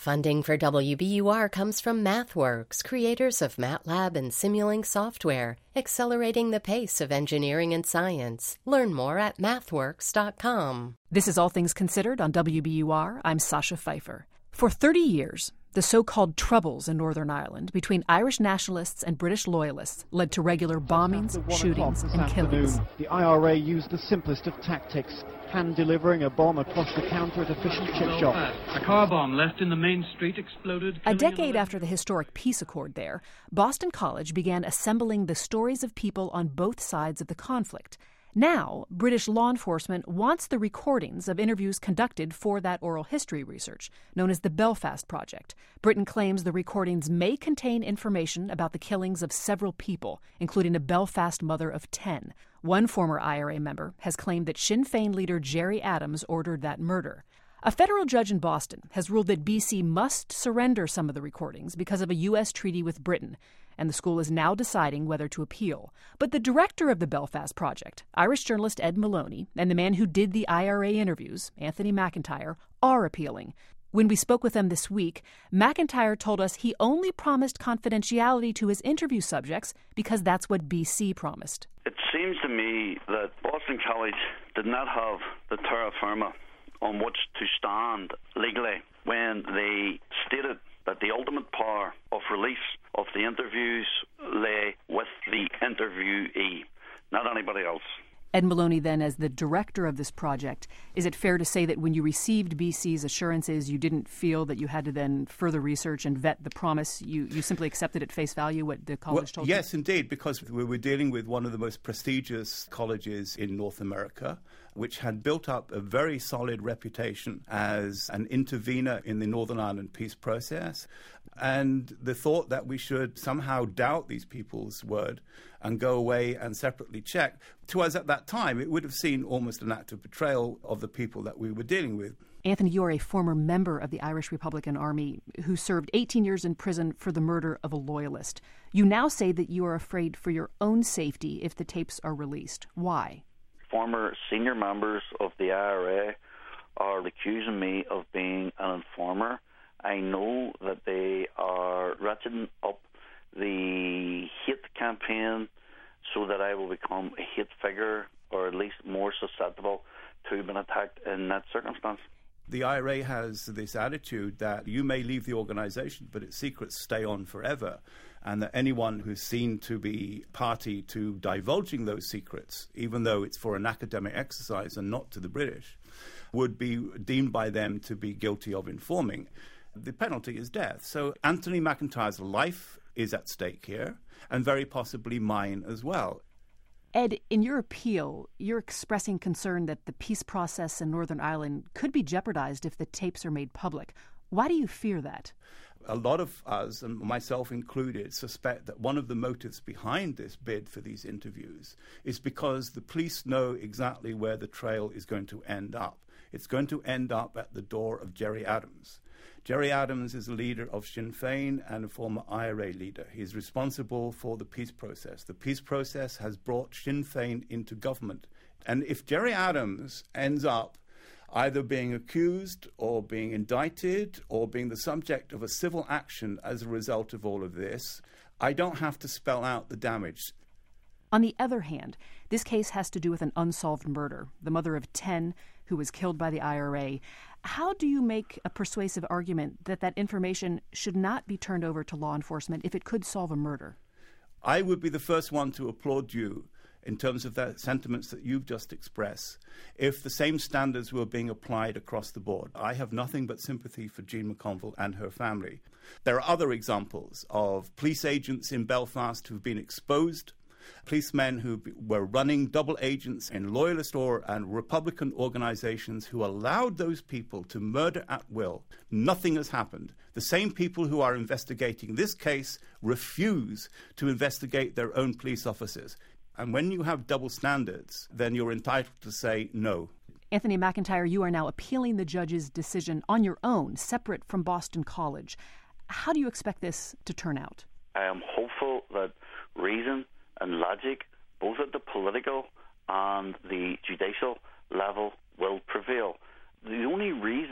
Funding for WBUR comes from MathWorks, creators of MATLAB and Simulink software, accelerating the pace of engineering and science. Learn more at mathworks.com. This is All Things Considered on WBUR. I'm Sasha Pfeiffer. For 30 years, the so-called Troubles in Northern Ireland between Irish nationalists and British loyalists led to regular bombings, shootings, and killings. The IRA used the simplest of tactics, hand-delivering a bomb across the counter at a fish and chip shop. A car bomb left in the main street exploded. A decade after the historic peace accord there, Boston College began assembling the stories of people on both sides of the conflict. Now, British law enforcement wants the recordings of interviews conducted for that oral history research, known as the Belfast Project. Britain claims the recordings may contain information about the killings of several people, including a Belfast mother of 10. One former IRA member has claimed that Sinn Féin leader Gerry Adams ordered that murder. A federal judge in Boston has ruled that BC must surrender some of the recordings because of a U.S. treaty with Britain, and the school is now deciding whether to appeal. But the director of the Belfast Project, Irish journalist Ed Maloney, and the man who did the IRA interviews, Anthony McIntyre, are appealing. When we spoke with them this week, McIntyre told us he only promised confidentiality to his interview subjects because that's what BC promised. It seems to me that Boston College did not have the terra firma on which to stand legally when they stated that the ultimate power of release of the interviews lay with the interviewee, not anybody else. Ed Maloney, then, as the director of this project, is it fair to say that when you received BC's assurances, you didn't feel that you had to then further research and vet the promise? You simply accepted at face value what the college told you? Yes, indeed, because we were dealing with one of the most prestigious colleges in North America, which had built up a very solid reputation as an intervener in the Northern Ireland peace process. And the thought that we should somehow doubt these people's word and go away and separately check, to us at that time, it would have seemed almost an act of betrayal of the people that we were dealing with. Anthony, you are a former member of the Irish Republican Army who served 18 years in prison for the murder of a loyalist. You now say that you are afraid for your own safety if the tapes are released. Why? Former senior members of the IRA are accusing me of being an informer. I know that they are ratcheting up the hate campaign so that I will become a hate figure, or at least more susceptible to being attacked in that circumstance. The IRA has this attitude that you may leave the organization, but its secrets stay on forever, and that anyone who's seen to be party to divulging those secrets, even though it's for an academic exercise and not to the British, would be deemed by them to be guilty of informing. The penalty is death. So Anthony McIntyre's life is at stake here, and very possibly mine as well. Ed, in your appeal, you're expressing concern that the peace process in Northern Ireland could be jeopardized if the tapes are made public. Why do you fear that? A lot of us, and myself included, suspect that one of the motives behind this bid for these interviews is because the police know exactly where the trail is going to end up. It's going to end up at the door of Gerry Adams. Gerry Adams is a leader of Sinn Féin and a former IRA leader. He's responsible for the peace process. The peace process has brought Sinn Féin into government. And if Gerry Adams ends up either being accused or being indicted or being the subject of a civil action as a result of all of this, I don't have to spell out the damage. On the other hand, this case has to do with an unsolved murder, the mother of 10 who was killed by the IRA. How do you make a persuasive argument that that information should not be turned over to law enforcement if it could solve a murder? I would be the first one to applaud you in terms of the sentiments that you've just expressed if the same standards were being applied across the board. I have nothing but sympathy for Jean McConville and her family. There are other examples of police agents in Belfast who've been exposed, policemen who were running double agents in loyalist and Republican organizations who allowed those people to murder at will. Nothing has happened. The same people who are investigating this case refuse to investigate their own police officers. And when you have double standards, then you're entitled to say no. Anthony McIntyre, you are now appealing the judge's decision on your own, separate from Boston College. How do you expect this to turn out? I am hopeful that reason and logic, both at the political and the judicial level, will prevail. The only reason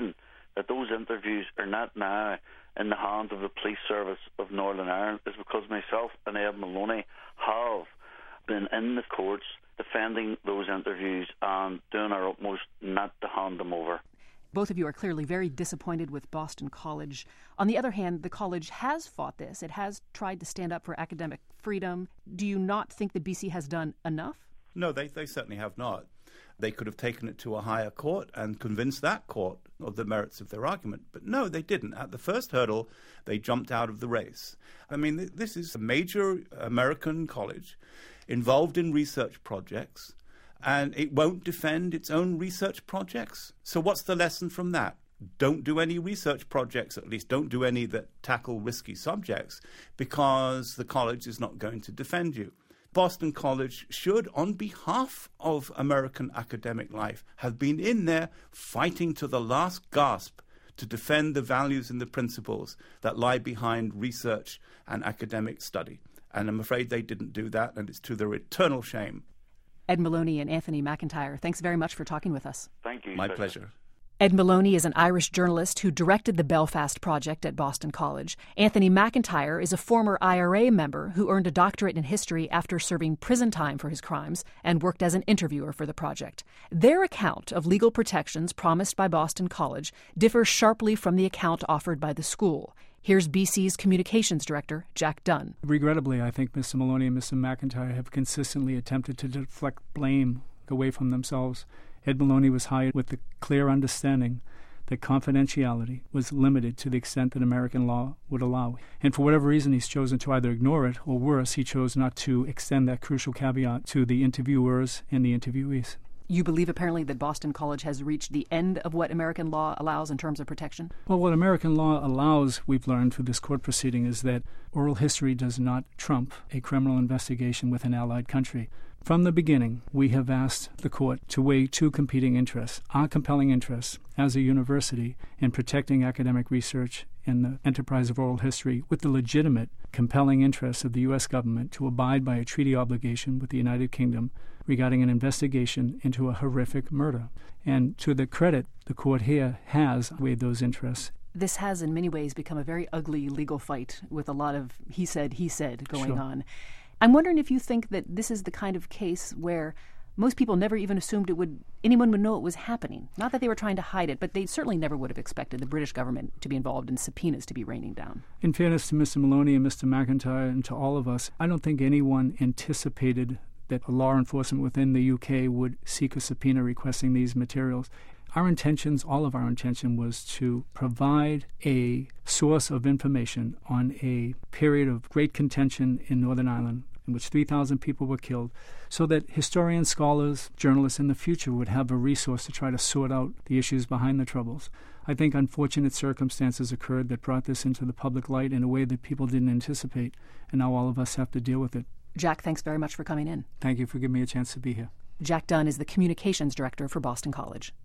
that those interviews are not now in the hands of the police service of Northern Ireland is because myself and Ed Moloney have been in the courts defending those interviews and doing our utmost not to hand them over. Both of you are clearly very disappointed with Boston College. On the other hand, the college has fought this. It has tried to stand up for academic freedom. Do you not think that BC has done enough? No, they certainly have not. They could have taken it to a higher court and convinced that court of the merits of their argument. But no, they didn't. At the first hurdle, they jumped out of the race. I mean, this is a major American college involved in research projects, and it won't defend its own research projects. So what's the lesson from that? Don't do any research projects, at least don't do any that tackle risky subjects, because the college is not going to defend you. Boston College should, on behalf of American academic life, have been in there fighting to the last gasp to defend the values and the principles that lie behind research and academic study. And I'm afraid they didn't do that, and it's to their eternal shame. Ed Moloney and Anthony McIntyre, thanks very much for talking with us. Thank you. My pleasure. Ed Moloney is an Irish journalist who directed the Belfast Project at Boston College. Anthony McIntyre is a former IRA member who earned a doctorate in history after serving prison time for his crimes and worked as an interviewer for the project. Their account of legal protections promised by Boston College differs sharply from the account offered by the school. Here's BC's communications director, Jack Dunn. Regrettably, I think Mr. Moloney and Mr. McIntyre have consistently attempted to deflect blame away from themselves. Ed Moloney was hired with the clear understanding that confidentiality was limited to the extent that American law would allow. And for whatever reason, he's chosen to either ignore it, or worse, he chose not to extend that crucial caveat to the interviewers and the interviewees. You believe apparently that Boston College has reached the end of what American law allows in terms of protection? Well, what American law allows, we've learned through this court proceeding, is that oral history does not trump a criminal investigation with an allied country. From the beginning, we have asked the court to weigh two competing interests. Our compelling interest as a university in protecting academic research in the enterprise of oral history with the legitimate, compelling interest of the U.S. government to abide by a treaty obligation with the United Kingdom regarding an investigation into a horrific murder. And to the credit, the court here has weighed those interests. This has in many ways become a very ugly legal fight with a lot of he said going on. I'm wondering if you think that this is the kind of case where most people never even assumed anyone would know it was happening. Not that they were trying to hide it, but they certainly never would have expected the British government to be involved in subpoenas to be raining down. In fairness to Mr. Moloney and Mr. McIntyre and to all of us, I don't think anyone anticipated that law enforcement within the UK would seek a subpoena requesting these materials. Our intentions, all of our intention, was to provide a source of information on a period of great contention in Northern Ireland in which 3,000 people were killed, so that historians, scholars, journalists in the future would have a resource to try to sort out the issues behind the troubles. I think unfortunate circumstances occurred that brought this into the public light in a way that people didn't anticipate, and now all of us have to deal with it. Jack, thanks very much for coming in. Thank you for giving me a chance to be here. Jack Dunn is the communications director for Boston College.